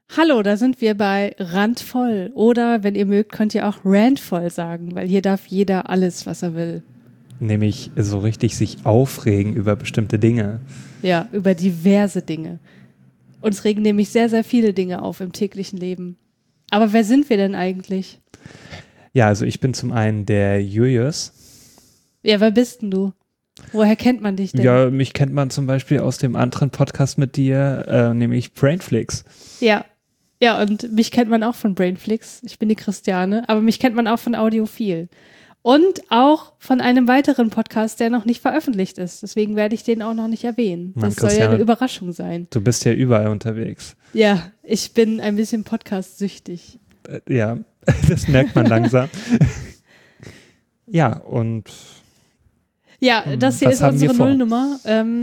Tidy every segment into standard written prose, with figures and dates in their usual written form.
Hallo, da sind wir bei Randvoll. Oder, wenn ihr mögt, könnt ihr auch randvoll sagen, weil hier darf jeder alles, was er will. Nämlich so richtig sich aufregen über bestimmte Dinge. Ja, über diverse Dinge. Uns regen nämlich sehr, sehr viele Dinge auf im täglichen Leben. Aber wer sind wir denn eigentlich? Ja, also ich bin zum einen der Julius. Ja, wer bist denn du? Woher kennt man dich denn? Ja, mich kennt man zum Beispiel aus dem anderen Podcast mit dir, nämlich Brainflix. Ja. Ja, und mich kennt man auch von Brainflix. Ich bin die Christiane, aber mich kennt man auch von Audiophil. Und auch von einem weiteren Podcast, der noch nicht veröffentlicht ist. Deswegen werde ich den auch noch nicht erwähnen. Mann, Das soll ja eine Überraschung sein. Du bist ja überall unterwegs. Ja, ich bin ein bisschen podcast-süchtig. Ja, das merkt man langsam. Ja, und ja, das hier ist unsere Nullnummer.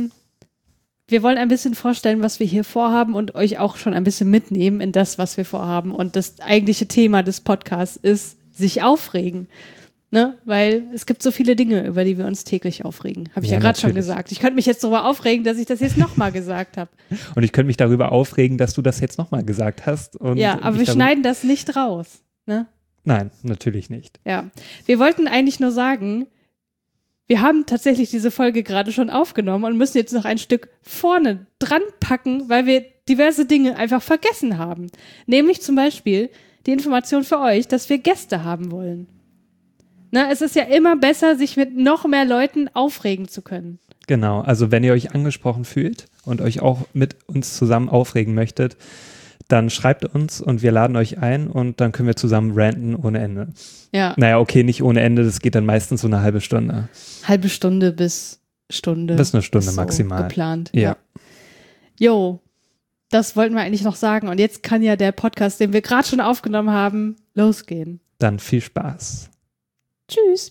Wir wollen ein bisschen vorstellen, was wir hier vorhaben und euch auch schon ein bisschen mitnehmen in das, was wir vorhaben. Und das eigentliche Thema des Podcasts ist, sich aufregen. Ne? Weil es gibt so viele Dinge, über die wir uns täglich aufregen. Habe ich ja gerade schon gesagt. Ich könnte mich jetzt darüber aufregen, dass ich das jetzt nochmal gesagt habe. Und ich könnte mich darüber aufregen, dass du das jetzt nochmal gesagt hast. Und ja, aber wir schneiden das nicht raus. Ne? Nein, natürlich nicht. Ja, wir wollten eigentlich nur sagen, wir haben tatsächlich diese Folge gerade schon aufgenommen und müssen jetzt noch ein Stück vorne dran packen, weil wir diverse Dinge einfach vergessen haben. Nämlich zum Beispiel die Information für euch, dass wir Gäste haben wollen. Na, es ist ja immer besser, sich mit noch mehr Leuten aufregen zu können. Genau, also wenn ihr euch angesprochen fühlt und euch auch mit uns zusammen aufregen möchtet, dann schreibt uns und wir laden euch ein und dann können wir zusammen ranten ohne Ende. Ja. Naja, okay, nicht ohne Ende, das geht dann meistens so eine halbe Stunde. Halbe Stunde bis Stunde. Bis eine Stunde ist so maximal. Geplant. Ja. Jo, das wollten wir eigentlich noch sagen und jetzt kann ja der Podcast, den wir gerade schon aufgenommen haben, losgehen. Dann viel Spaß. Tschüss.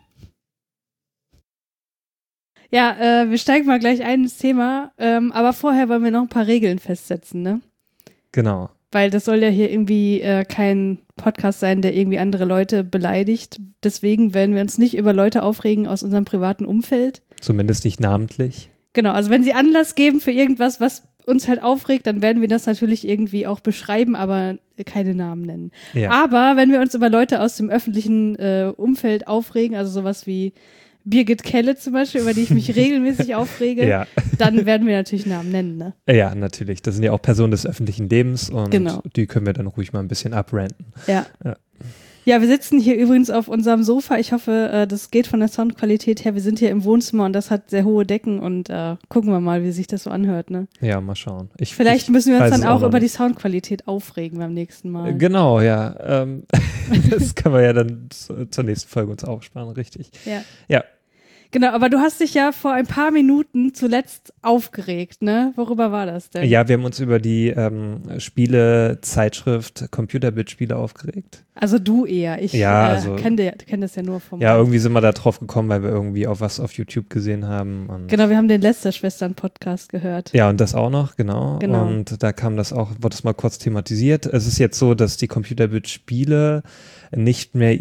Ja, wir steigen mal gleich ein ins Thema, aber vorher wollen wir noch ein paar Regeln festsetzen, ne? Genau. Weil das soll ja hier irgendwie kein Podcast sein, der irgendwie andere Leute beleidigt. Deswegen werden wir uns nicht über Leute aufregen aus unserem privaten Umfeld. Zumindest nicht namentlich. Genau, also wenn sie Anlass geben für irgendwas, was uns halt aufregt, dann werden wir das natürlich irgendwie auch beschreiben, aber keine Namen nennen. Ja. Aber wenn wir uns über Leute aus dem öffentlichen Umfeld aufregen, also sowas wie Birgit Kelle zum Beispiel, über die ich mich regelmäßig aufrege, Ja. dann werden wir natürlich Namen nennen, ne? Ja, natürlich. Das sind ja auch Personen des öffentlichen Lebens und Genau. Die können wir dann ruhig mal ein bisschen abranten. Ja. Ja. Ja, wir sitzen hier übrigens auf unserem Sofa. Ich hoffe, das geht von der Soundqualität her. Wir sind hier im Wohnzimmer und das hat sehr hohe Decken und gucken wir mal, wie sich das so anhört, ne? Ja, mal schauen. Vielleicht müssen wir uns weiß dann es auch über die nicht. Soundqualität aufregen beim nächsten Mal. Genau, ja. Das können wir ja dann zur nächsten Folge uns aufsparen, richtig. Ja. Ja. Genau, aber du hast dich ja vor ein paar Minuten zuletzt aufgeregt, ne? Worüber war das denn? Ja, wir haben uns über die Spiele-Zeitschrift Computerbit-Spiele aufgeregt. Also du eher. Ich Ja, kenn das ja nur vom... Ja, irgendwie sind wir da drauf gekommen, weil wir irgendwie auch was auf YouTube gesehen haben. Und Genau, wir haben den Lester-Schwestern-Podcast gehört. ja, und das auch noch, genau. Genau. Und da kam das auch, wurde das mal kurz thematisiert. Es ist jetzt so, dass die Computerbit-Spiele nicht mehr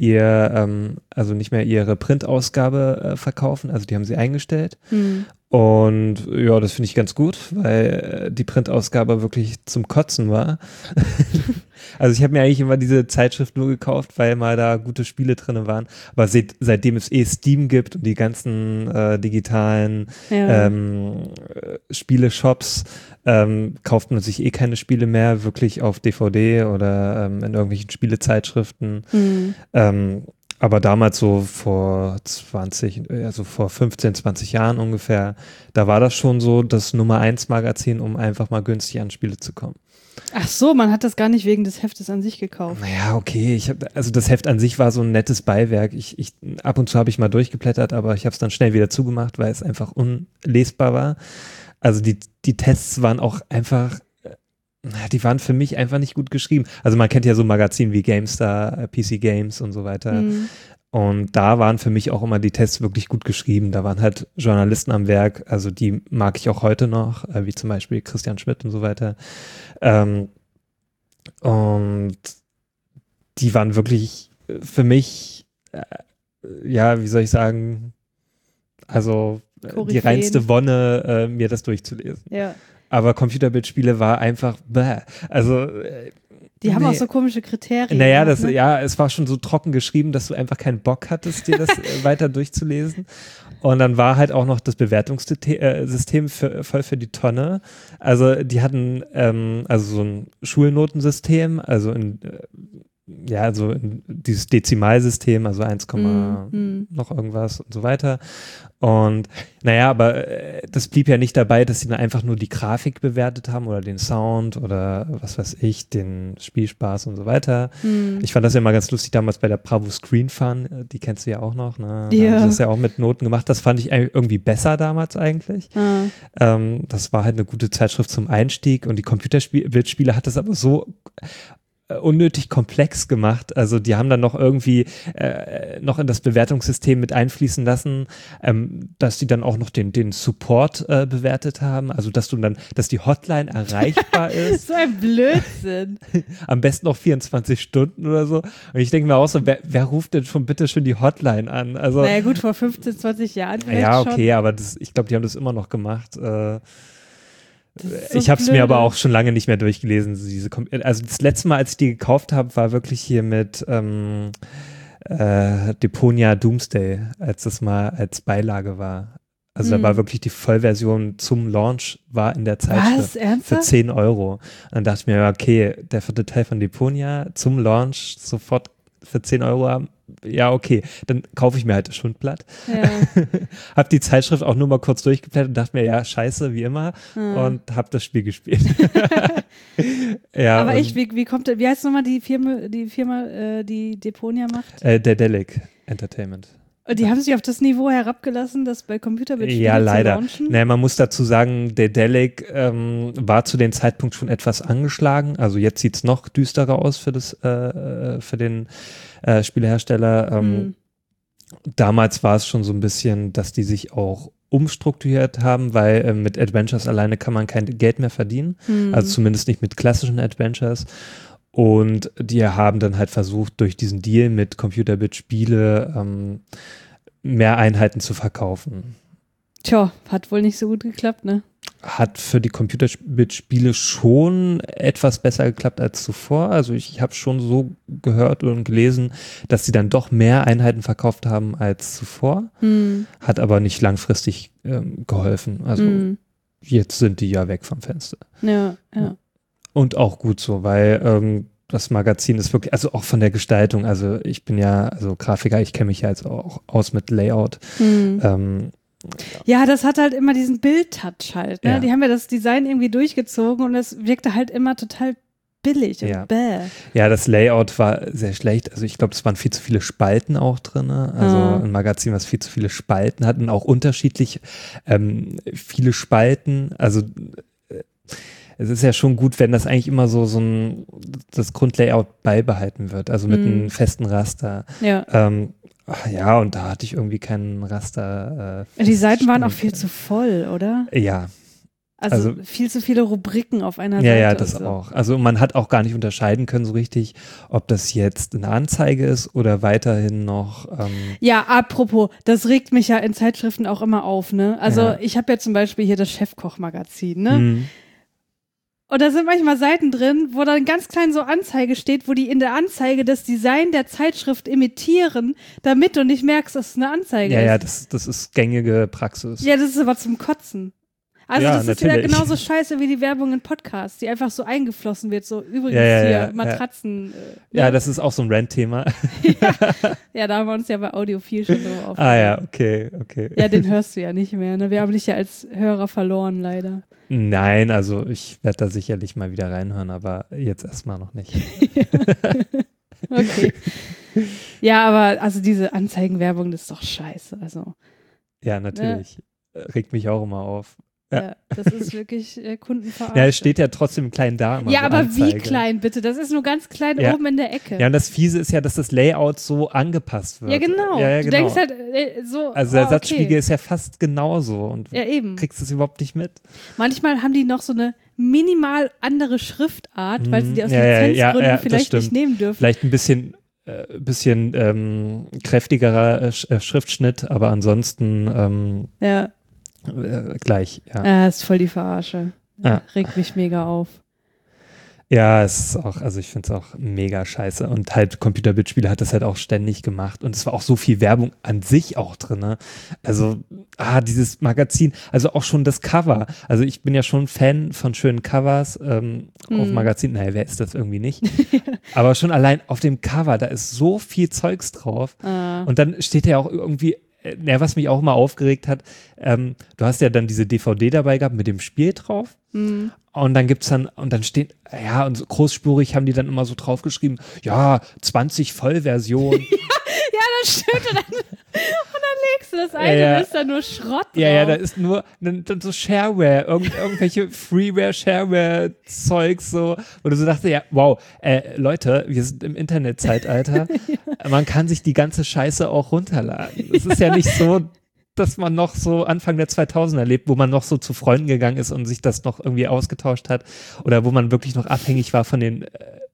ihre Printausgabe verkaufen, also die haben sie eingestellt. Hm. Und ja, das finde ich ganz gut, weil die Printausgabe wirklich zum Kotzen war. Also ich habe mir eigentlich immer diese Zeitschrift nur gekauft, weil mal da gute Spiele drin waren. Aber seitdem es Steam gibt und die ganzen digitalen Spiele-Shops, kauft man sich keine Spiele mehr wirklich auf DVD oder in irgendwelchen Spielezeitschriften. Aber damals so vor 15, 20 Jahren ungefähr, da war das schon so das Nummer 1 Magazin, um einfach mal günstig an Spiele zu kommen. Ach so, man hat das gar nicht wegen des Heftes an sich gekauft. Naja, okay, also das Heft an sich war so ein nettes Beiwerk. Ab und zu habe ich mal durchgeblättert, aber ich habe es dann schnell wieder zugemacht, weil es einfach unlesbar war. Also die Tests waren auch einfach, die waren für mich einfach nicht gut geschrieben. Also man kennt ja so Magazine wie GameStar, PC Games und so weiter. Und da waren für mich auch immer die Tests wirklich gut geschrieben. Da waren halt Journalisten am Werk, also die mag ich auch heute noch, wie zum Beispiel Christian Schmidt und so weiter. Und die waren wirklich für mich, wie soll ich sagen, also die reinste Wonne, mir das durchzulesen. Ja. aber Computerbildspiele war einfach also die haben auch so komische Kriterien. Naja, es war schon so trocken geschrieben, dass du einfach keinen Bock hattest, dir das weiter durchzulesen. Und dann war halt auch noch das Bewertungssystem voll für die Tonne. Also die hatten also so ein Schulnotensystem, also so dieses Dezimalsystem, also 1, noch irgendwas und so weiter. Und naja, aber das blieb ja nicht dabei, dass sie dann einfach nur die Grafik bewertet haben oder den Sound oder was weiß ich, den Spielspaß und so weiter. Ich fand das ja mal ganz lustig damals bei der Bravo Screen Fun, die kennst du ja auch noch, ne? Da haben sie das ja auch mit Noten gemacht. Das fand ich irgendwie besser damals eigentlich. Das war halt eine gute Zeitschrift zum Einstieg und die Computerspiele hat das aber so unnötig komplex gemacht. Also die haben dann noch irgendwie noch in das Bewertungssystem mit einfließen lassen, dass die dann auch noch den Support bewertet haben. Also dass die Hotline erreichbar ist. So ein Blödsinn. Am besten noch 24 Stunden oder so. Und ich denke mir auch so, wer ruft denn schon bitte schön die Hotline an? Also, naja gut, vor 15, 20 Jahren vielleicht ja, okay, schon. aber ich glaube, die haben das immer noch gemacht. Ich habe es mir aber auch schon lange nicht mehr durchgelesen. Also das letzte Mal, als ich die gekauft habe, war wirklich hier mit Deponia Doomsday, als das mal als Beilage war. Also da war wirklich die Vollversion zum Launch, war in der Zeitschrift für 10 Euro. Und dann dachte ich mir, okay, der 4. Teil von Deponia zum Launch sofort für 10 Euro haben. Ja, okay, dann kaufe ich mir halt das Schundblatt. Ja. Hab die Zeitschrift auch nur mal kurz durchgeblättert und dachte mir, ja, scheiße, wie immer. Und hab das Spiel gespielt. Ja, aber wie heißt nochmal die Firma, die Deponia macht? Daedalic Entertainment. Und die haben sich auf das Niveau herabgelassen, das bei Computerbildspielen ja, leider. zu launchen? Naja, man muss dazu sagen, Daedalic war zu dem Zeitpunkt schon etwas angeschlagen. Also jetzt sieht es noch düsterer aus für den Spielehersteller. Damals war es schon so ein bisschen, dass die sich auch umstrukturiert haben, weil mit Adventures alleine kann man kein Geld mehr verdienen. Also zumindest nicht mit klassischen Adventures. Und die haben dann halt versucht, durch diesen Deal mit Computerbit-Spiele mehr Einheiten zu verkaufen. Tja, hat wohl nicht so gut geklappt, ne? Hat für die Computerbit-Spiele schon etwas besser geklappt als zuvor. Also ich habe schon so gehört und gelesen, dass sie dann doch mehr Einheiten verkauft haben als zuvor. Hat aber nicht langfristig geholfen. Also jetzt sind die ja weg vom Fenster. Ja. Und auch gut so, weil das Magazin ist wirklich, also auch von der Gestaltung, also ich bin ja, also Grafiker, ich kenne mich ja jetzt auch aus mit Layout. Ja, das hat halt immer diesen Bild-Touch halt, ne? Ja. Die haben ja das Design irgendwie durchgezogen und das wirkte halt immer total billig und bäh. Ja, das Layout war sehr schlecht. Also ich glaube, es waren viel zu viele Spalten auch drin. Also ein Magazin, was viel zu viele Spalten hat und auch unterschiedlich viele Spalten. Also es ist ja schon gut, wenn das eigentlich immer so das Grundlayout beibehalten wird, also mit einem festen Raster. Ja. Ja, und da hatte ich irgendwie keinen Raster. Die Seiten waren auch viel zu voll, oder? Ja. Also viel zu viele Rubriken auf einer Seite. Ja, das so. Auch. Also man hat auch gar nicht unterscheiden können so richtig, ob das jetzt eine Anzeige ist oder weiterhin noch. Ja, apropos, das regt mich ja in Zeitschriften auch immer auf, ne? Also ich habe ja zum Beispiel hier das Chefkoch-Magazin, ne? Und da sind manchmal Seiten drin, wo dann ganz klein so Anzeige steht, wo die in der Anzeige das Design der Zeitschrift imitieren, damit du nicht merkst, dass es eine Anzeige ist. Ja, das ist gängige Praxis. Ja, das ist aber zum Kotzen. Also ja, das ist wieder genauso scheiße wie die Werbung in Podcasts, die einfach so eingeflossen wird, so übrigens hier Matratzen. Ja, das ist auch so ein Rant-Thema. Ja, da haben wir uns ja bei Audiophil schon drüber aufgenommen. Ah ja, okay. Ja, den hörst du ja nicht mehr, ne? Wir haben dich ja als Hörer verloren, leider. Nein, also ich werde da sicherlich mal wieder reinhören, aber jetzt erstmal noch nicht. Okay. Ja, aber also diese Anzeigenwerbung, das ist doch scheiße. Also. Ja, natürlich. Regt mich auch immer auf. Ja, das ist wirklich Kundenverarsche. Ja, es steht ja trotzdem klein da. Ja, aber Anzeige. Wie klein, bitte? Das ist nur ganz klein oben in der Ecke. Ja, und das Fiese ist ja, dass das Layout so angepasst wird. Ja, genau. Ja, du denkst halt so. Also der Satzspiegel ist ja fast genauso und ja, eben. Kriegst es überhaupt nicht mit. Manchmal haben die noch so eine minimal andere Schriftart, weil sie die aus Lizenzgründen vielleicht nicht nehmen dürfen. Vielleicht ein bisschen kräftigerer Schriftschnitt, aber ansonsten gleich, ja. Ja, ist voll die Verarsche. regt mich mega auf. Ja, es ist auch, also ich finde es auch mega scheiße und halt Computerbildspiele hat das halt auch ständig gemacht und es war auch so viel Werbung an sich auch drin, ne? Also, dieses Magazin, also auch schon das Cover, also ich bin ja schon Fan von schönen Covers auf Magazinen, naja, wer ist das irgendwie nicht, aber schon allein auf dem Cover, da ist so viel Zeugs drauf und dann steht ja auch irgendwie, was mich auch mal aufgeregt hat, du hast ja dann diese DVD dabei gehabt mit dem Spiel drauf. Und dann gibt's dann, und dann steht, und so großspurig haben die dann immer so draufgeschrieben, 20 Vollversionen. Ja, das stimmt. Und dann legst du das ein und da ist da nur Schrott drauf. Ja, da ist nur dann so Shareware, irgendwelche Freeware, Shareware-Zeugs so, wo du so dachtest, wow, Leute, wir sind im Internetzeitalter, man kann sich die ganze Scheiße auch runterladen. Es ist ja nicht so, dass man noch so Anfang der 2000er lebt, wo man noch so zu Freunden gegangen ist und sich das noch irgendwie ausgetauscht hat oder wo man wirklich noch abhängig war von den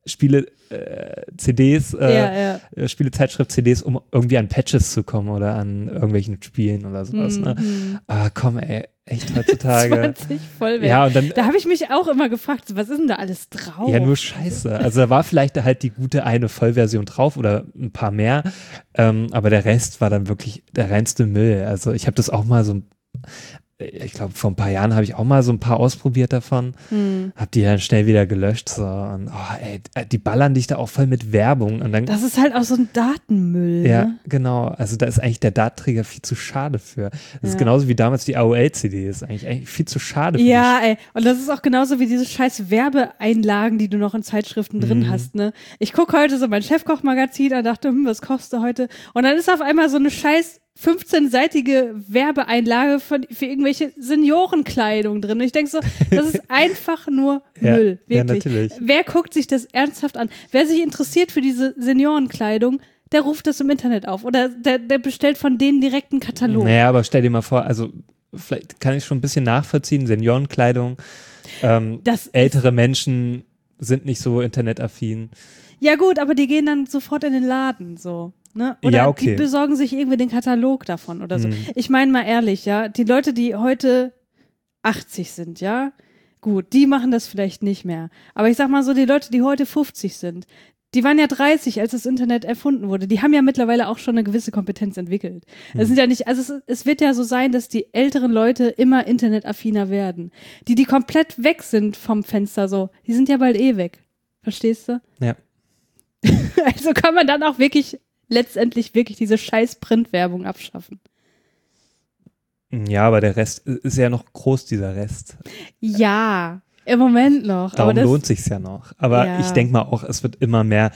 Spiele-CDs, Spielezeitschrift-CDs, um irgendwie an Patches zu kommen oder an irgendwelchen Spielen oder sowas. Ne? Komm, echt heutzutage. 20 Vollwerten. Ja, und dann, da habe ich mich auch immer gefragt, was ist denn da alles drauf? Ja, nur Scheiße. Also da war vielleicht halt die gute eine Vollversion drauf oder ein paar mehr, aber der Rest war dann wirklich der reinste Müll. Also ich habe das auch mal so, ich glaube vor ein paar Jahren habe ich auch mal so ein paar ausprobiert davon, habe die dann schnell wieder gelöscht so und die ballern dich da auch voll mit Werbung und dann, das ist halt auch so ein Datenmüll. Ja, ne? genau. Also da ist eigentlich der Datenträger viel zu schade für. Das ist genauso wie damals die AOL-CD, ist eigentlich viel zu schade für. Ja, und das ist auch genauso wie diese scheiß Werbeeinlagen, die du noch in Zeitschriften drin hast, ne? Ich gucke heute so mein Chefkoch-Magazin und dachte, was kostet du heute? Und dann ist auf einmal so eine scheiß 15-seitige Werbeeinlage für irgendwelche Seniorenkleidung drin. Und ich denke so, das ist einfach nur Müll, wirklich. Ja, natürlich. Wer guckt sich das ernsthaft an? Wer sich interessiert für diese Seniorenkleidung, der ruft das im Internet auf oder der bestellt von denen direkt einen Katalog. Naja, aber stell dir mal vor, also vielleicht kann ich schon ein bisschen nachvollziehen, Seniorenkleidung, ältere Menschen sind nicht so internetaffin. Ja gut, aber die gehen dann sofort in den Laden, so. Ne? Oder die besorgen sich irgendwie den Katalog davon oder so. Ich meine mal ehrlich, die Leute, die heute 80 sind, gut, die machen das vielleicht nicht mehr. Aber ich sag mal so, die Leute, die heute 50 sind, die waren ja 30, als das Internet erfunden wurde. Die haben ja mittlerweile auch schon eine gewisse Kompetenz entwickelt. Es sind ja nicht, also es wird ja so sein, dass die älteren Leute immer internetaffiner werden. Die komplett weg sind vom Fenster so, die sind ja bald weg. Verstehst du? Ja. Also kann man dann auch letztendlich wirklich diese scheiß Printwerbung abschaffen. Ja, aber der Rest ist ja noch groß, dieser Rest. Ja, im Moment noch. Darum aber lohnt sich's ja noch. Aber ich denke mal auch, es wird immer mehr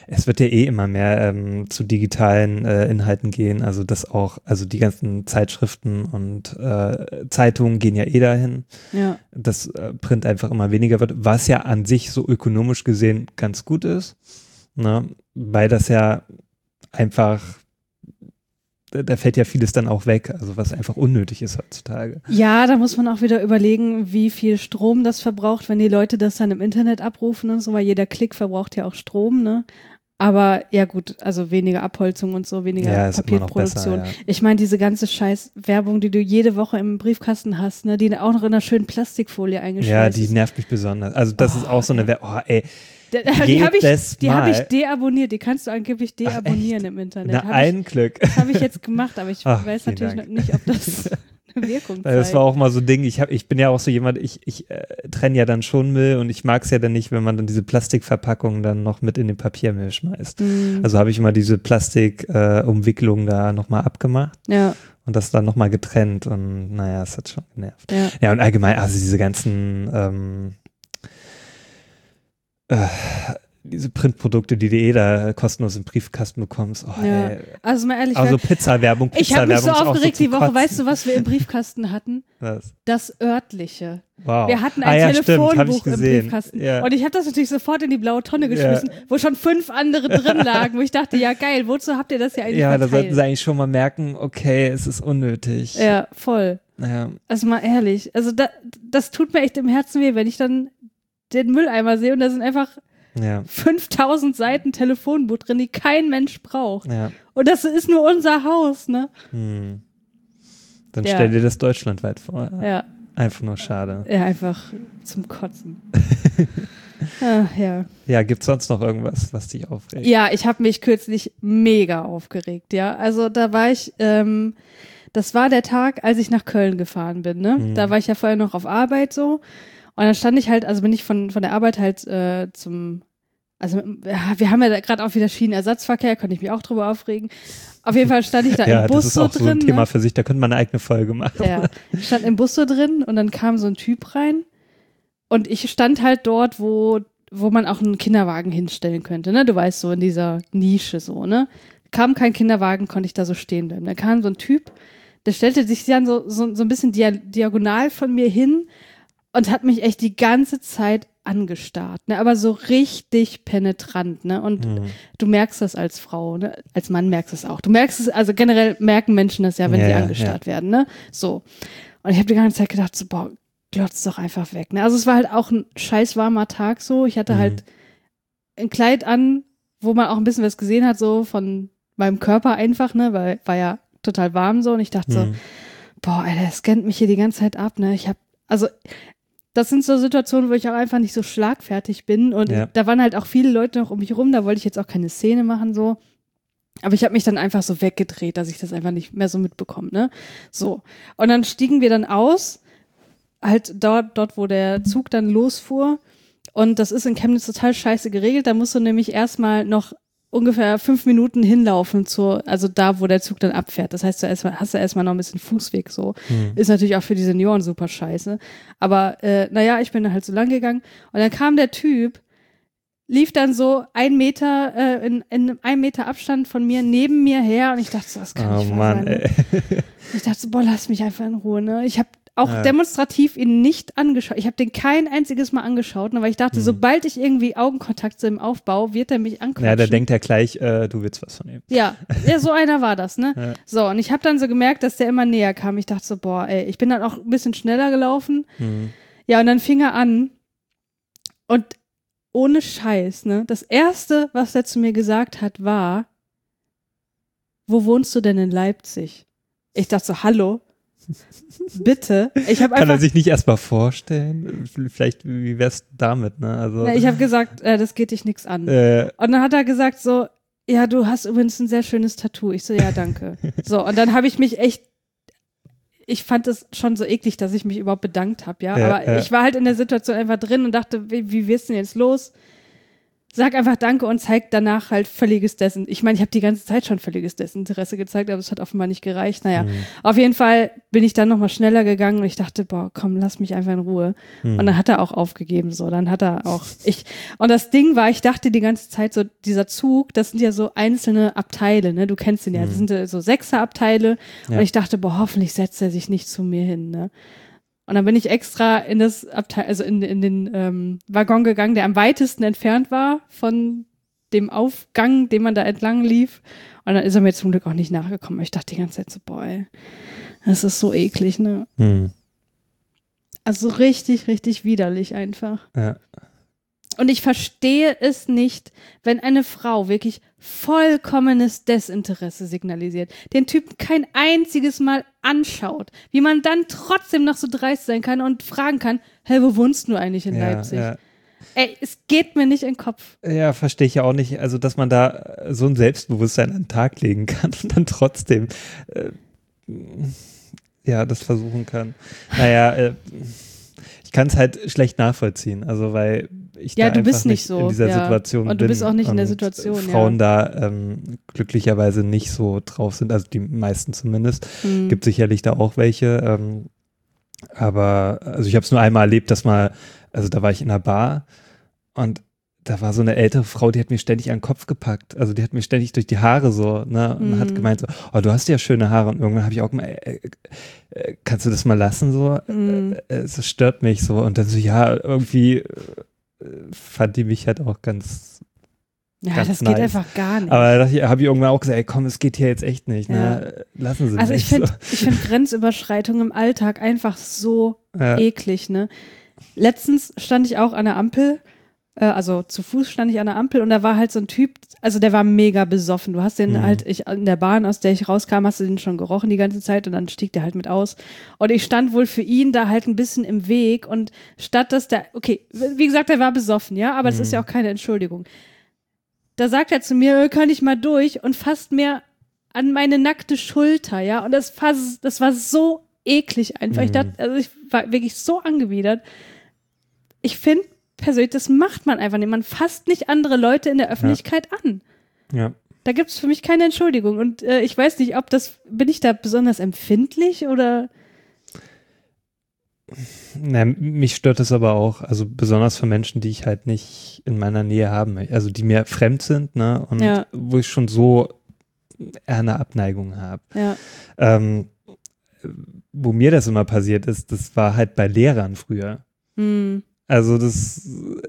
zu digitalen Inhalten gehen. Also also die ganzen Zeitschriften und Zeitungen gehen ja dahin. Ja. Dass Print einfach immer weniger wird, was ja an sich so ökonomisch gesehen ganz gut ist. Ne? Weil das ja einfach, da fällt ja vieles dann auch weg, also was einfach unnötig ist heutzutage. Ja, da muss man auch wieder überlegen, wie viel Strom das verbraucht, wenn die Leute das dann im Internet abrufen und so, weil jeder Klick verbraucht ja auch Strom, ne? Aber ja gut, also weniger Abholzung und so, weniger Papierproduktion. Besser, Ich meine, diese ganze scheiß Werbung, die du jede Woche im Briefkasten hast, ne, die auch noch in einer schönen Plastikfolie eingeschweißt ist. Ja, die nervt mich besonders. Also das ist auch so eine Werbung, Die habe ich deabonniert, die kannst du angeblich deabonnieren im Internet. Ein Glück. Das habe ich jetzt gemacht, aber ich weiß natürlich noch nicht, ob das eine Wirkung zeigt. Das war auch mal so ein Ding, ich bin ja auch so jemand, ich trenne ja dann schon Müll und ich mag es ja dann nicht, wenn man dann diese Plastikverpackungen dann noch mit in den Papiermüll schmeißt. Also habe ich immer diese Plastikumwicklung da nochmal abgemacht. Ja. Und das dann nochmal getrennt und naja, es hat schon genervt. Ja, und allgemein, also diese ganzen diese Printprodukte, die du da kostenlos im Briefkasten bekommst. Also mal ehrlich. Also Pizza-Werbung. Ich habe mich so aufgeregt die Woche. Weißt du, was wir im Briefkasten hatten? Was? Das Örtliche. Wow. Wir hatten ein Telefonbuch im Briefkasten. Ja. Und ich habe das natürlich sofort in die blaue Tonne geschmissen, wo schon 5 andere drin lagen, wo ich dachte, ja geil, wozu habt ihr das ja eigentlich verteilt? Da sollten sie eigentlich schon mal merken, okay, es ist unnötig. Ja, voll. Ja. Also mal ehrlich. Also das tut mir echt im Herzen weh, wenn ich dann den Mülleimer sehe und da sind einfach 5000 Seiten Telefonbuch drin, die kein Mensch braucht. Ja. Und das ist nur unser Haus, ne? Dann stell dir das deutschlandweit vor. Ja, Einfach nur schade. Ja, einfach zum Kotzen. Ja. Ja, gibt es sonst noch irgendwas, was dich aufregt? Ja, ich habe mich kürzlich mega aufgeregt, ja. Also da war ich, das war der Tag, als ich nach Köln gefahren bin, ne? Da war ich ja vorher noch auf Arbeit so. Und dann stand ich halt, also bin ich von der Arbeit halt also wir haben ja gerade auch wieder Schienenersatzverkehr, könnte ich mich auch drüber aufregen. Auf jeden Fall stand ich da im Bus so drin. Ja, das ist auch so ein Thema für sich, da könnte man eine eigene Folge machen. Ja, ich stand im Bus so drin und dann kam so ein Typ rein und ich stand halt dort, wo man auch einen Kinderwagen hinstellen könnte, ne? Du weißt, so in dieser Nische so, ne? Kam kein Kinderwagen, konnte ich da so stehen bleiben. Da kam so ein Typ, der stellte sich dann so ein bisschen diagonal von mir hin und hat mich echt die ganze Zeit angestarrt, ne? Aber so richtig penetrant, ne? Und du merkst das als Frau, ne? Als Mann merkst du es auch. Du merkst es, also generell merken Menschen das ja, wenn sie angestarrt werden, ne? So. Und ich habe die ganze Zeit gedacht, so, boah, glotz doch einfach weg, ne? Also es war halt auch ein scheiß warmer Tag so. Ich hatte halt ein Kleid an, wo man auch ein bisschen was gesehen hat, so von meinem Körper einfach, ne? Weil war ja total warm so. Und ich dachte so, boah, Alter, das scannt mich hier die ganze Zeit ab, ne? Das sind so Situationen, wo ich auch einfach nicht so schlagfertig bin und da waren halt auch viele Leute noch um mich rum, da wollte ich jetzt auch keine Szene machen so, aber ich habe mich dann einfach so weggedreht, dass ich das einfach nicht mehr so mitbekomme, ne, so. Und dann stiegen wir dann aus, halt dort, wo der Zug dann losfuhr und das ist in Chemnitz total scheiße geregelt, da musst du nämlich erstmal noch ungefähr 5 Minuten hinlaufen also da, wo der Zug dann abfährt. Das heißt, hast du erstmal noch ein bisschen Fußweg so. Ist natürlich auch für die Senioren super scheiße. Aber ich bin dann halt so lang gegangen und dann kam der Typ, lief dann so 1 Meter, in 1 Meter Abstand von mir, neben mir her und ich dachte so, das kann nicht wahr sein. Ey. Ich dachte so, boah, lass mich einfach in Ruhe, ne? Ich habe auch demonstrativ ihn nicht angeschaut. Ich habe den kein einziges Mal angeschaut, ne, weil ich dachte, sobald ich irgendwie Augenkontakt zu ihm aufbaue, wird er mich anquatschen. Ja, der denkt ja gleich, du willst was von ihm. Ja, so einer war das, ne? Ja. So, und ich habe dann so gemerkt, dass der immer näher kam. Ich dachte so, boah, ey, ich bin dann auch ein bisschen schneller gelaufen. Ja, und dann fing er an und ohne Scheiß, ne? Das Erste, was er zu mir gesagt hat, war, wo wohnst du denn in Leipzig? Ich dachte so, hallo? Bitte. Kann er sich nicht erstmal vorstellen? Vielleicht, wie wär's damit, ne? Also, ich habe gesagt, das geht dich nichts an. Und dann hat er gesagt so, ja, du hast übrigens ein sehr schönes Tattoo. Ich so, ja, danke. So, und dann habe ich mich echt, ich fand es schon so eklig, dass ich mich überhaupt bedankt habe, ja. Aber ich war halt in der Situation einfach drin und dachte, wie wirst du denn jetzt los? Sag einfach Danke und zeig danach halt völliges Desinteresse. Ich meine, ich habe die ganze Zeit schon völliges Desinteresse gezeigt, aber es hat offenbar nicht gereicht. Naja, auf jeden Fall bin ich dann nochmal schneller gegangen und ich dachte, boah, komm, lass mich einfach in Ruhe. Und dann hat er auch aufgegeben, so. Dann hat er auch, und das Ding war, ich dachte die ganze Zeit so, dieser Zug, das sind ja so einzelne Abteile, ne? Du kennst den ja, das sind ja so 6er-Abteile. Und ich dachte, boah, hoffentlich setzt er sich nicht zu mir hin, ne? Und dann bin ich extra in das Abteil, also in den Waggon gegangen, der am weitesten entfernt war von dem Aufgang, den man da entlang lief. Und dann ist er mir zum Glück auch nicht nachgekommen. Ich dachte die ganze Zeit so, boah, ey, das ist so eklig, ne? Also richtig, richtig widerlich einfach. Ja. Und ich verstehe es nicht, wenn eine Frau wirklich vollkommenes Desinteresse signalisiert, den Typen kein einziges Mal anschaut, wie man dann trotzdem noch so dreist sein kann und fragen kann, hey, wo wohnst du eigentlich in Leipzig? Ja. Ey, es geht mir nicht in den Kopf. Ja, verstehe ich ja auch nicht, also dass man da so ein Selbstbewusstsein an den Tag legen kann und dann trotzdem das versuchen kann. Naja, ich kann es halt schlecht nachvollziehen, also weil ich da du einfach bist nicht so in dieser Situation bin. Und du bist auch nicht in der Situation, Frauen da glücklicherweise nicht so drauf sind, also die meisten zumindest. Gibt sicherlich da auch welche, aber also ich habe es nur einmal erlebt, dass da war ich in einer Bar und da war so eine ältere Frau, die hat mir ständig an den Kopf gepackt. Also die hat mir ständig durch die Haare so, ne, und hat gemeint so, oh, du hast ja schöne Haare. Und irgendwann habe ich auch gemeint, kannst du das mal lassen so? Es stört mich so. Und dann so, ja, irgendwie fand die mich halt auch ganz das nice. geht einfach gar nicht. Aber da habe ich irgendwann auch gesagt, ey, komm, es geht hier jetzt echt nicht. Ne? Lassen Sie mich. Also ich finde Grenzüberschreitung im Alltag einfach so eklig, ne? Letztens stand ich auch an der Ampel Also zu Fuß stand ich an der Ampel und da war halt so ein Typ, also der war mega besoffen. Du hast den halt, in der Bahn, aus der ich rauskam, hast du den schon gerochen die ganze Zeit und dann stieg der halt mit aus. Und ich stand wohl für ihn da halt ein bisschen im Weg und statt dass der, okay, wie gesagt, der war besoffen, ja, aber das ist ja auch keine Entschuldigung. Da sagt er zu mir, kann ich mal durch und fasst mir an meine nackte Schulter, ja, und das war so eklig einfach. Ich dachte, also ich war wirklich so angewidert. Ich finde persönlich, das macht man einfach nicht. Man fasst nicht andere Leute in der Öffentlichkeit an. Ja. Da gibt es für mich keine Entschuldigung. Und ich weiß nicht, bin ich da besonders empfindlich oder? Na, mich stört es aber auch, also besonders für Menschen, die ich halt nicht in meiner Nähe haben, also die mir fremd sind, ne, und wo ich schon so eher eine Abneigung habe. Ja. Wo mir das immer passiert ist, das war halt bei Lehrern früher. Also das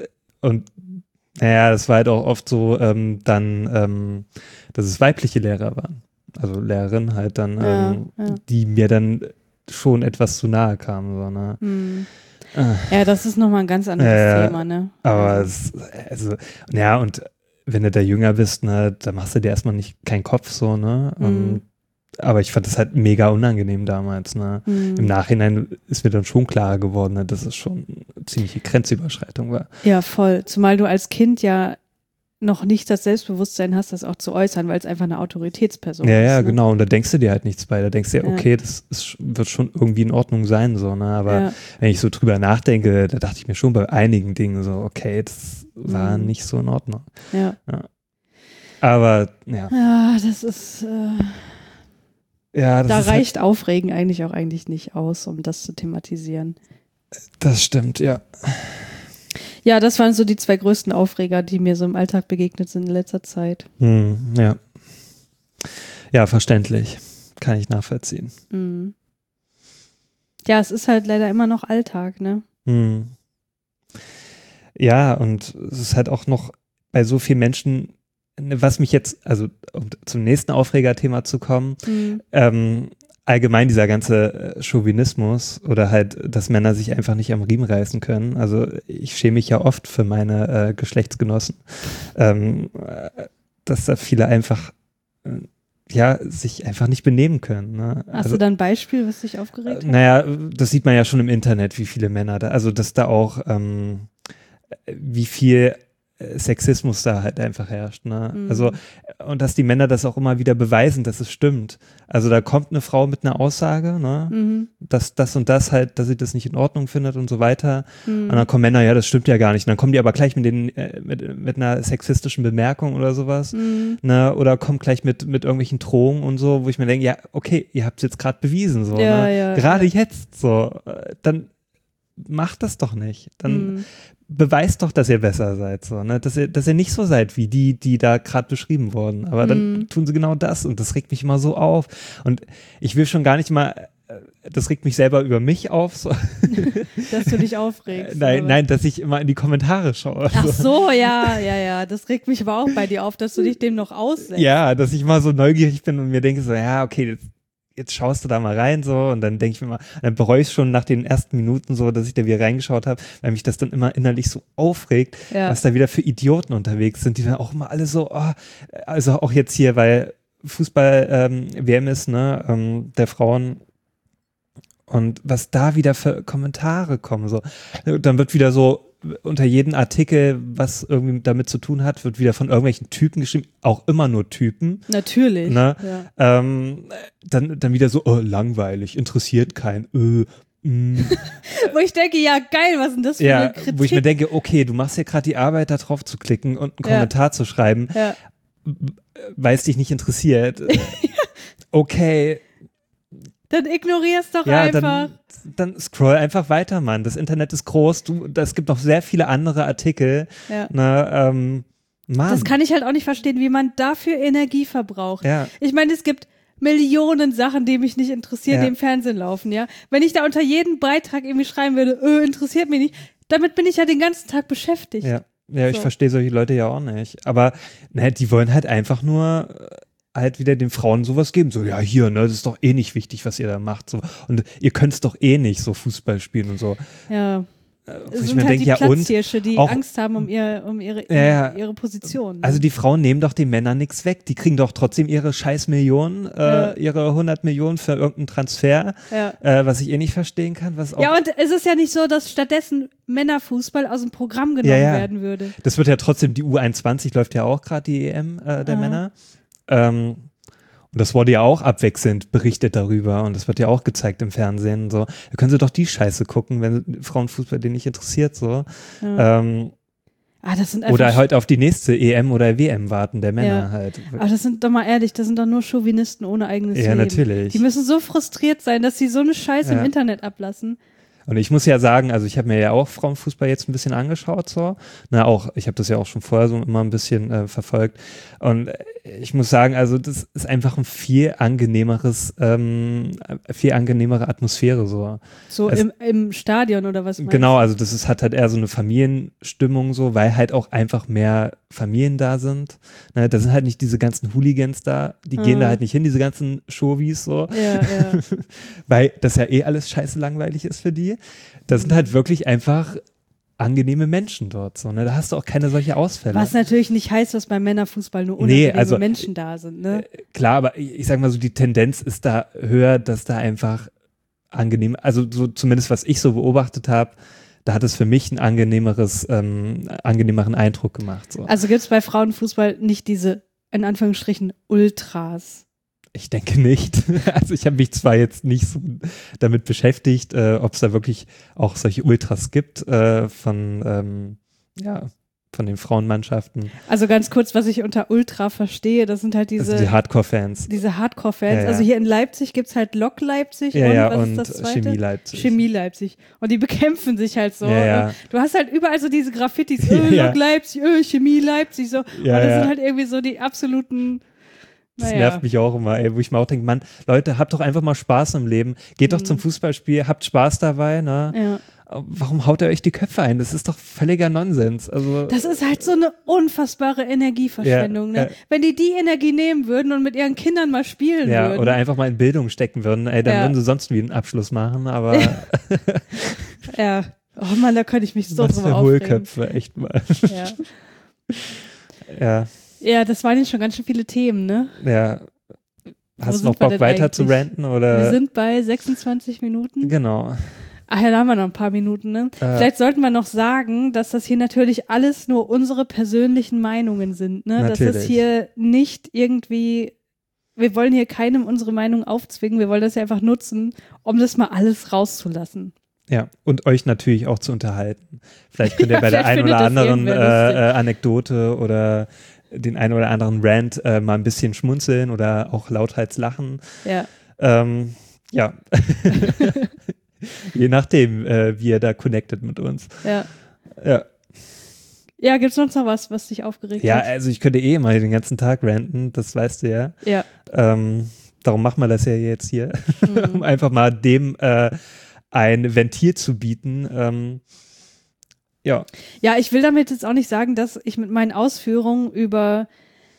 das war halt auch oft so dass es weibliche Lehrer waren. Also Lehrerinnen halt dann, die mir dann schon etwas zu nahe kamen. So, ne? Ja, das ist nochmal ein ganz anderes Thema, ne? Aber und wenn du da jünger bist, ne, da machst du dir erstmal keinen Kopf so, ne? Aber ich fand das halt mega unangenehm damals, ne? Im Nachhinein ist mir dann schon klar geworden, ne, dass es schon eine ziemliche Grenzüberschreitung war. Ja, voll. Zumal du als Kind ja noch nicht das Selbstbewusstsein hast, das auch zu äußern, weil es einfach eine Autoritätsperson ist. Ja, ne? Genau. Und da denkst du dir halt nichts bei. Da denkst du dir, okay, wird schon irgendwie in Ordnung sein, so, ne? Aber wenn ich so drüber nachdenke, da dachte ich mir schon bei einigen Dingen so, okay, das war nicht so in Ordnung. Ja. Aber, ja. Ja, das ist, da reicht halt Aufregen eigentlich nicht aus, um das zu thematisieren. Das stimmt, ja. Ja, das waren so die 2 größten Aufreger, die mir so im Alltag begegnet sind in letzter Zeit. Ja. Ja, verständlich. Kann ich nachvollziehen. Ja, es ist halt leider immer noch Alltag, ne? Ja, und es ist halt auch noch bei so vielen Menschen, was mich jetzt, also um zum nächsten Aufregerthema zu kommen, allgemein dieser ganze Chauvinismus oder halt, dass Männer sich einfach nicht am Riemen reißen können. Also ich schäme mich ja oft für meine Geschlechtsgenossen, dass da viele einfach sich einfach nicht benehmen können. Ne? Hast du da ein Beispiel, was dich aufgeregt hat? Naja, das sieht man ja schon im Internet, wie viele Männer da, also dass da auch wie viel Sexismus da halt einfach herrscht. Ne? Also, und dass die Männer das auch immer wieder beweisen, dass es stimmt. Also da kommt eine Frau mit einer Aussage, ne? Dass das und das halt, dass sie das nicht in Ordnung findet und so weiter. Und dann kommen Männer, ja, das stimmt ja gar nicht. Und dann kommen die aber gleich mit einer sexistischen Bemerkung oder sowas. Ne? Oder kommen gleich mit irgendwelchen Drohungen und so, wo ich mir denke, ja, okay, ihr habt es jetzt gerade bewiesen. So, ne? Gerade jetzt so. Dann macht das doch nicht. Dann beweist doch, dass ihr besser seid, so, ne? Dass ihr nicht so seid wie die da gerade beschrieben wurden. Aber dann tun sie genau das und das regt mich immer so auf. Und ich will schon gar nicht mal, das regt mich selber über mich auf. So. Dass du dich aufregst. Nein, dass ich immer in die Kommentare schaue. Ach so, ja. Das regt mich aber auch bei dir auf, dass du dich dem noch aussetzt. Ja, dass ich mal so neugierig bin und mir denke so, ja, okay, jetzt schaust du da mal rein so und dann denke ich mir mal, dann bereue ich schon nach den ersten Minuten so, dass ich da wieder reingeschaut habe, weil mich das dann immer innerlich so aufregt, was da wieder für Idioten unterwegs sind, die dann auch immer alle so, also auch jetzt hier, weil Fußball WM ist, ne, der Frauen und was da wieder für Kommentare kommen, so, dann wird wieder so unter jedem Artikel, was irgendwie damit zu tun hat, wird wieder von irgendwelchen Typen geschrieben, auch immer nur Typen. Natürlich. Ne? Ja. Dann wieder so, langweilig, interessiert keinen. Wo ich denke, ja geil, was ist denn das für eine Kritik? Wo ich mir denke, okay, du machst ja gerade die Arbeit, da drauf zu klicken und einen Kommentar zu schreiben, weil es dich nicht interessiert. Okay. Dann ignorier's doch einfach. Dann scroll einfach weiter, Mann. Das Internet ist groß. Es gibt noch sehr viele andere Artikel. Ja. Mann. Das kann ich halt auch nicht verstehen, wie man dafür Energie verbraucht. Ja. Ich meine, es gibt Millionen Sachen, die mich nicht interessieren, die im Fernsehen laufen, ja. Wenn ich da unter jedem Beitrag irgendwie schreiben würde, interessiert mich nicht, damit bin ich ja den ganzen Tag beschäftigt. Ja, ich verstehe solche Leute ja auch nicht. Aber die wollen halt einfach nur halt wieder den Frauen sowas geben. So, ja, hier, ne, das ist doch eh nicht wichtig, was ihr da macht. So. Und ihr könnt es doch eh nicht so Fußball spielen und so. Ja. Es sind halt die Platzhirsche, die Angst haben um ihre Position. Ne? Also die Frauen nehmen doch den Männern nichts weg. Die kriegen doch trotzdem ihre scheiß Millionen, ihre 100 Millionen für irgendeinen Transfer, was ich nicht verstehen kann. Was auch ja, und es ist ja nicht so, dass stattdessen Männerfußball aus dem Programm genommen werden würde. Das wird ja trotzdem, die U21 läuft ja auch gerade, die EM der Männer. Und das wurde ja auch abwechselnd berichtet darüber und das wird ja auch gezeigt im Fernsehen. So. Da können sie doch die Scheiße gucken, wenn Frauenfußball den nicht interessiert. So. Das sind oder halt auf die nächste EM oder WM warten, der Männer halt. Aber das sind doch mal ehrlich, das sind doch nur Chauvinisten ohne eigenes Leben. Ja, natürlich. Die müssen so frustriert sein, dass sie so eine Scheiße im Internet ablassen. Und ich muss ja sagen, also ich habe mir ja auch Frauenfußball jetzt ein bisschen angeschaut, so. Ich habe das ja auch schon vorher so immer ein bisschen verfolgt. Und ich muss sagen, also das ist einfach ein viel angenehmere Atmosphäre, so. So im Stadion oder was meinst du? Genau, also hat halt eher so eine Familienstimmung, so, weil halt auch einfach mehr Familien da sind. Ne, da sind halt nicht diese ganzen Hooligans da, die gehen da halt nicht hin, diese ganzen Chauvis, so. Ja. Weil das ja alles scheiße langweilig ist für die. Das sind halt wirklich einfach angenehme Menschen dort. So, ne? Da hast du auch keine solche Ausfälle. Was natürlich nicht heißt, dass beim Männerfußball nur unangenehme Menschen da sind. Ne? Klar, aber ich sag mal so, die Tendenz ist da höher, dass da einfach angenehm, also so zumindest was ich so beobachtet habe, da hat es für mich einen angenehmeren Eindruck gemacht. So. Also gibt es bei Frauenfußball nicht diese, in Anführungsstrichen, Ultras? Ich denke nicht. Also ich habe mich zwar jetzt nicht so damit beschäftigt, ob es da wirklich auch solche Ultras gibt von den Frauenmannschaften. Also ganz kurz, was ich unter Ultra verstehe, das sind halt diese die Hardcore-Fans. Diese Hardcore-Fans. Ja. Also hier in Leipzig gibt es halt Lok Leipzig und was ist das zweite? Chemie Leipzig. Chemie Leipzig. Und die bekämpfen sich halt so. Ja. Du hast halt überall so diese Graffitis, Lok Leipzig, Chemie Leipzig, so. Ja, und das sind halt irgendwie so die absoluten. Das nervt mich auch immer, wo ich mir auch denke, Mann, Leute, habt doch einfach mal Spaß im Leben. Geht doch zum Fußballspiel, habt Spaß dabei, ne? Ja. Warum haut ihr euch die Köpfe ein? Das ist doch völliger Nonsens. Also, das ist halt so eine unfassbare Energieverschwendung. Ne? Wenn die Energie nehmen würden und mit ihren Kindern mal spielen würden. Oder einfach mal in Bildung stecken würden, dann würden sie sonst wie einen Abschluss machen, aber oh Mann, da könnte ich mich so was drüber für aufregen. Hohlköpfe, echt mal. Ja, das waren jetzt schon ganz schön viele Themen, ne? Ja. Hast du noch Bock weiter zu ranten? Oder? Wir sind bei 26 Minuten. Genau. Ach ja, da haben wir noch ein paar Minuten, ne? Vielleicht sollten wir noch sagen, dass das hier natürlich alles nur unsere persönlichen Meinungen sind, ne? Natürlich. Das ist hier nicht irgendwie, wir wollen hier keinem unsere Meinung aufzwingen, wir wollen das ja einfach nutzen, um das mal alles rauszulassen. Ja, und euch natürlich auch zu unterhalten. Vielleicht könnt ihr bei der einen oder anderen Anekdote oder den einen oder anderen Rant mal ein bisschen schmunzeln oder auch lauthals lachen. Ja. Ja. Je nachdem, wie ihr da connectet mit uns. Ja. Ja. Ja, gibt's sonst noch was dich aufgeregt hat? Ja, also ich könnte mal den ganzen Tag ranten, das weißt du ja. Ja. Darum machen wir das ja jetzt hier, um einfach mal dem ein Ventil zu bieten. Ja, ich will damit jetzt auch nicht sagen, dass ich mit meinen Ausführungen über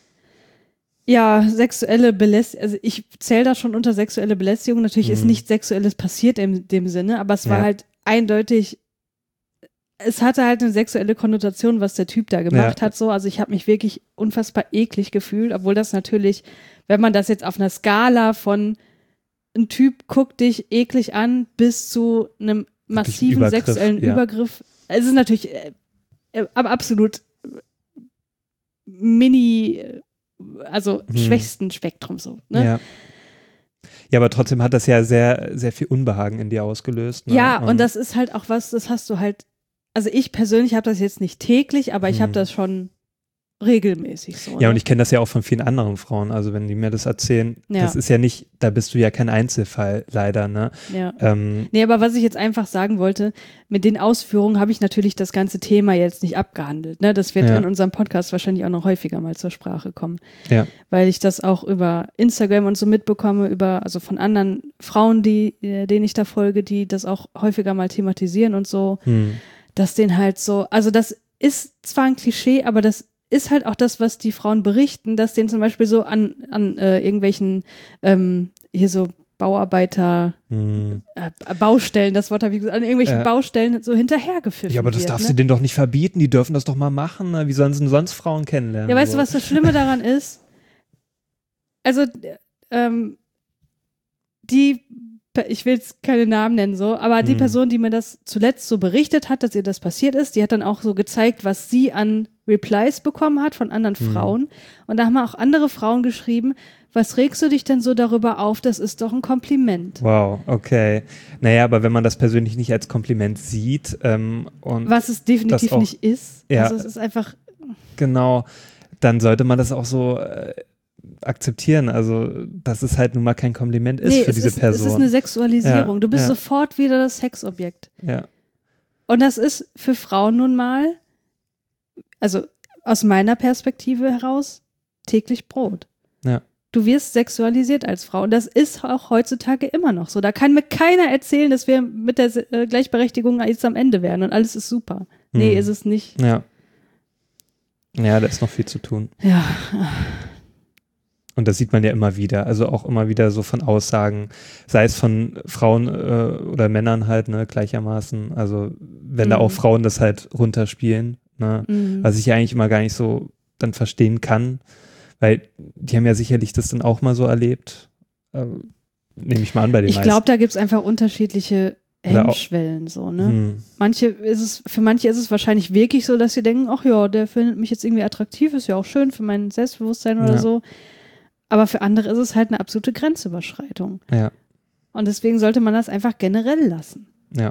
sexuelle Belästigung, also ich zähle das schon unter sexuelle Belästigung, natürlich ist nichts Sexuelles passiert in dem Sinne, aber es war halt eindeutig, es hatte halt eine sexuelle Konnotation, was der Typ da gemacht hat, so, also ich habe mich wirklich unfassbar eklig gefühlt, obwohl das natürlich, wenn man das jetzt auf einer Skala von ein Typ guckt dich eklig an bis zu einem massiven sexuellen Übergriff, es ist natürlich aber absolut schwächsten Spektrum so. Ne? Ja, aber trotzdem hat das ja sehr, sehr viel Unbehagen in dir ausgelöst. Ne? Ja, und das ist halt auch was, das hast du halt, also ich persönlich habe das jetzt nicht täglich, aber ich habe das schon regelmäßig so. Ja, und ich kenne das ja auch von vielen anderen Frauen, also wenn die mir das erzählen, das ist ja nicht, da bist du ja kein Einzelfall, leider, ne? Ja. Nee, aber was ich jetzt einfach sagen wollte, mit den Ausführungen habe ich natürlich das ganze Thema jetzt nicht abgehandelt, ne? Das wird in unserem Podcast wahrscheinlich auch noch häufiger mal zur Sprache kommen. Ja. Weil ich das auch über Instagram und so mitbekomme, also von anderen Frauen, denen ich da folge, die das auch häufiger mal thematisieren und so, dass denen halt so, also das ist zwar ein Klischee, aber das ist halt auch das, was die Frauen berichten, dass denen zum Beispiel so an irgendwelchen hier so Bauarbeiter, Baustellen, das Wort habe ich gesagt, an irgendwelchen Baustellen so hinterhergepfiffen. Ja, aber das darfst du denen doch nicht verbieten, die dürfen das doch mal machen. Ne? Wie sollen sie denn sonst Frauen kennenlernen? Ja, weißt du, was das Schlimme daran ist? Also, ich will jetzt keine Namen nennen, so, aber die Person, die mir das zuletzt so berichtet hat, dass ihr das passiert ist, die hat dann auch so gezeigt, was sie an Replies bekommen hat von anderen Frauen. Und da haben auch andere Frauen geschrieben, was regst du dich denn so darüber auf? Das ist doch ein Kompliment. Wow, okay. Naja, aber wenn man das persönlich nicht als Kompliment sieht und was es definitiv auch, nicht ist. Ja, also es ist einfach. Genau, dann sollte man das auch so akzeptieren. Also, dass es halt nun mal kein Kompliment ist für diese Person. Es ist eine Sexualisierung. Ja, du bist sofort wieder das Sexobjekt. Ja. Und das ist für Frauen nun mal, also aus meiner Perspektive heraus, täglich Brot. Ja. Du wirst sexualisiert als Frau. Und das ist auch heutzutage immer noch so. Da kann mir keiner erzählen, dass wir mit der Gleichberechtigung jetzt am Ende wären und alles ist super. Nee, ist es nicht. Ja. Ja, da ist noch viel zu tun. Ja. Und das sieht man ja immer wieder. Also auch immer wieder so von Aussagen, sei es von Frauen oder Männern halt, ne, gleichermaßen. Also wenn da auch Frauen das halt runterspielen, ne, was ich ja eigentlich immer gar nicht so dann verstehen kann. Weil die haben ja sicherlich das dann auch mal so erlebt. Nehme ich mal an bei den meisten. Ich glaube, da gibt es einfach unterschiedliche Hemmschwellen. So, ne? Für manche ist es wahrscheinlich wirklich so, dass sie denken, ach ja, der findet mich jetzt irgendwie attraktiv, ist ja auch schön für mein Selbstbewusstsein oder so. Aber für andere ist es halt eine absolute Grenzüberschreitung. Ja. Und deswegen sollte man das einfach generell lassen. Ja.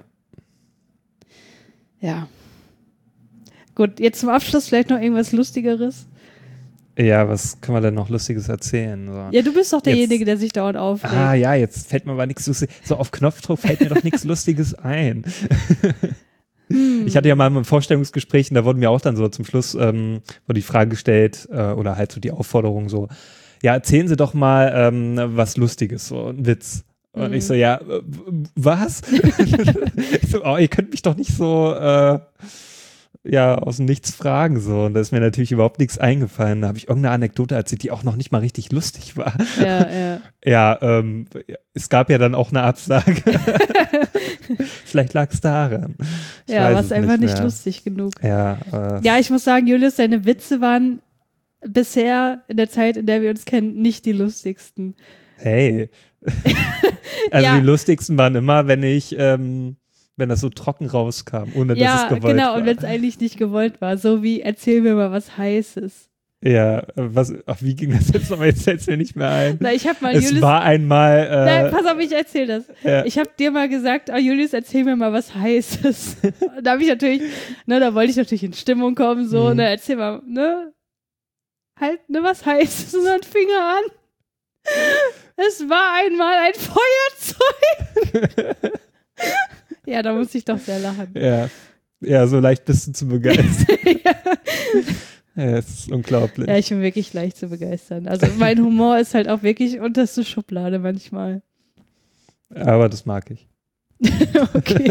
Ja. Gut, jetzt zum Abschluss vielleicht noch irgendwas Lustigeres. Ja, was können wir denn noch Lustiges erzählen? So. Ja, du bist doch derjenige, der sich dauernd aufregt. Ah ja, jetzt fällt mir aber nichts Lustiges. So auf Knopfdruck fällt mir doch nichts Lustiges ein. Ich hatte ja mal im Vorstellungsgespräch, und da wurden mir auch dann so zum Schluss wurde die Frage gestellt oder halt so die Aufforderung so, ja, erzählen Sie doch mal was Lustiges, so ein Witz. Und ich so, ja, was? Ich so, oh, ihr könnt mich doch nicht so aus dem Nichts fragen so. Und da ist mir natürlich überhaupt nichts eingefallen. Da habe ich irgendeine Anekdote erzählt, die auch noch nicht mal richtig lustig war. Ja, es gab ja dann auch eine Absage. Vielleicht lag es daran. Ja, war es einfach nicht lustig genug. Ja, ja, ich muss sagen, Julius, deine Witze waren bisher in der Zeit, in der wir uns kennen, nicht die lustigsten. Hey. Also die lustigsten waren immer, wenn das so trocken rauskam, ohne dass es gewollt war. Ja, genau, und wenn es eigentlich nicht gewollt war. So wie, erzähl mir mal was Heißes. Ja, wie ging das jetzt nochmal? Jetzt fällt es mir nicht mehr ein. Na, ich hab mal Julius... Es war einmal... Nein, pass auf, ich erzähl das. Ja. Ich habe dir mal gesagt, oh Julius, erzähl mir mal was Heißes. Da habe ich natürlich, da wollte ich natürlich in Stimmung kommen, so, erzähl mal, halt, was Heißes. Und dann fing er an. Es war einmal ein Feuerzeug. Ja, da muss ich doch sehr lachen. Ja, so leicht bist du zu begeistern. Ja, es ist unglaublich. Ja, ich bin wirklich leicht zu begeistern. Also mein Humor ist halt auch wirklich unterste Schublade manchmal. Aber das mag ich. Okay.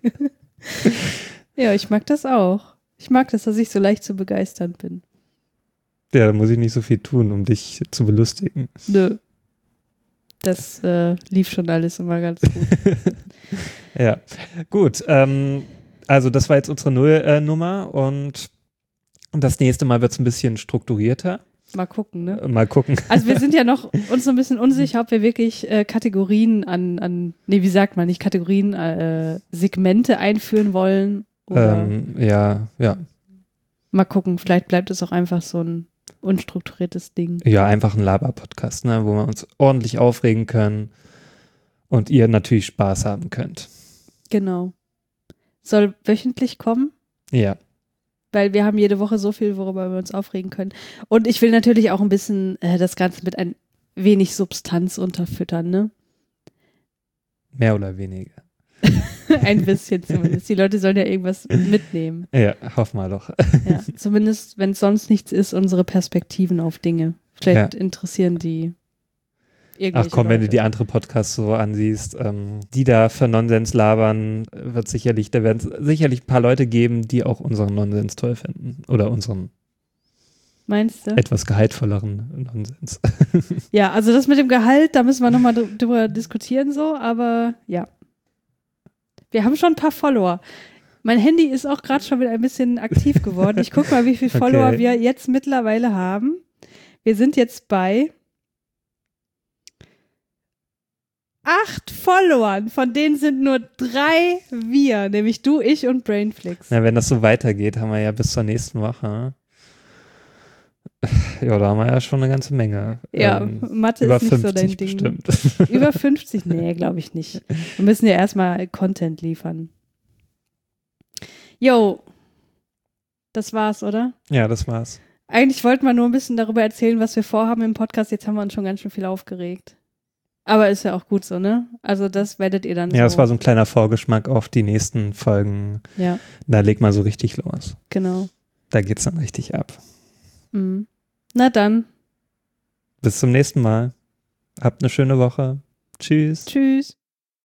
Ja, ich mag das auch. Ich mag das, dass ich so leicht zu begeistern bin. Ja, da muss ich nicht so viel tun, um dich zu belustigen. Nö. Das lief schon alles immer ganz gut. Ja, gut. Also das war jetzt unsere Nullnummer und das nächste Mal wird es ein bisschen strukturierter. Mal gucken, ne? Mal gucken. Also wir sind ja noch uns so ein bisschen unsicher, ob wir wirklich Kategorien wie sagt man, nicht Kategorien, Segmente einführen wollen. Oder ja. Mal gucken, vielleicht bleibt es auch einfach so ein unstrukturiertes Ding. Ja, einfach ein Laber-Podcast, ne, wo wir uns ordentlich aufregen können und ihr natürlich Spaß haben könnt. Genau. Soll wöchentlich kommen? Ja. Weil wir haben jede Woche so viel, worüber wir uns aufregen können. Und ich will natürlich auch ein bisschen das Ganze mit ein wenig Substanz unterfüttern, ne? Mehr oder weniger. Ein bisschen zumindest. Die Leute sollen ja irgendwas mitnehmen. Ja, hoffen wir doch. Ja, zumindest, wenn es sonst nichts ist, unsere Perspektiven auf Dinge. Vielleicht interessieren die irgendwelche Ach komm, Leute. Wenn du die andere Podcasts so ansiehst, die da für Nonsens labern, da werden es sicherlich ein paar Leute geben, die auch unseren Nonsens toll finden. Oder unseren Meinst du? Etwas gehaltvolleren Nonsens. Ja, also das mit dem Gehalt, da müssen wir nochmal drüber diskutieren so, aber ja. Wir haben schon ein paar Follower. Mein Handy ist auch gerade schon wieder ein bisschen aktiv geworden. Ich gucke mal, wie viele Follower wir jetzt mittlerweile haben. Wir sind jetzt bei 8 Followern, von denen sind nur 3 wir, nämlich du, ich und Brainflix. Ja, wenn das so weitergeht, haben wir ja bis zur nächsten Woche. Ja, da haben wir ja schon eine ganze Menge. Ja, Mathe ist nicht so dein Ding. Bestimmt. Über 50? Nee, glaube ich nicht. Wir müssen ja erstmal Content liefern. Jo, das war's, oder? Ja, das war's. Eigentlich wollten wir nur ein bisschen darüber erzählen, was wir vorhaben im Podcast. Jetzt haben wir uns schon ganz schön viel aufgeregt. Aber ist ja auch gut so, ne? Also das werdet ihr dann Ja, das war so ein kleiner Vorgeschmack auf die nächsten Folgen. Ja. Da legt man so richtig los. Genau. Da geht's dann richtig ab. Mhm. Na dann. Bis zum nächsten Mal. Habt eine schöne Woche. Tschüss. Tschüss.